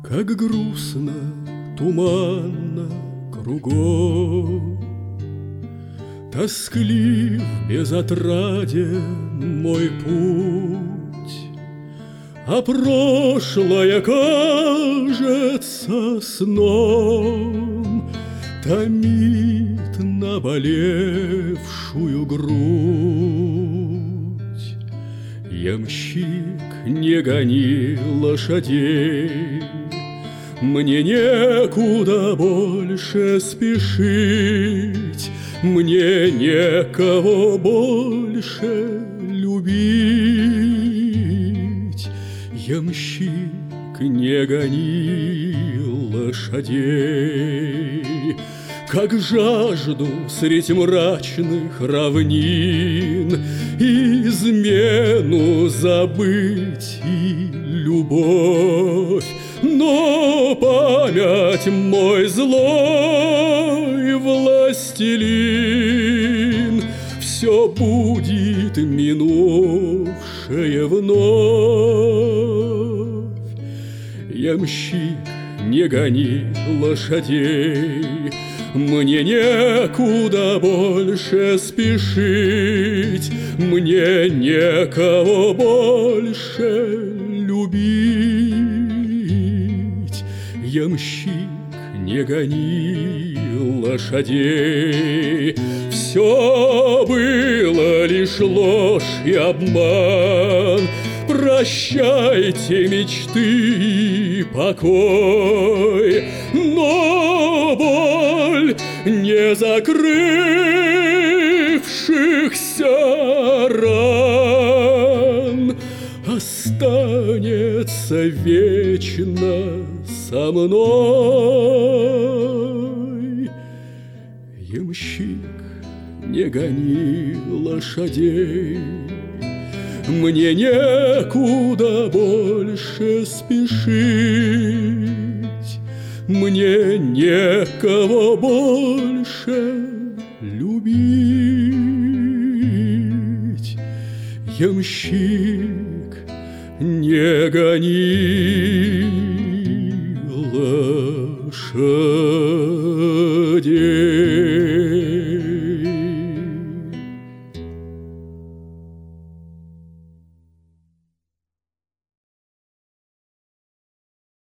Как грустно, туманно кругом, тосклив, безотраден мой путь, а прошлое кажется сном, томит наболевшую грудь. Ямщик, не гони лошадей, мне некуда больше спешить, мне некого больше любить. Ямщик, не гони лошадей, как жажду средь мрачных равнин измену забыть и любовь. Но память мой злой властелин все будет минувшее вновь. Ямщик, не гони лошадей, мне некуда больше спешить, мне некого больше любить. Ямщик, не гони лошадей, все было лишь ложь и обман. Прощайте мечты и покой, но боль не закрывшихся ран останется вечно со мной. Ямщик, не гони лошадей, мне некуда больше спешить, мне некого больше любить. Ямщик, не гони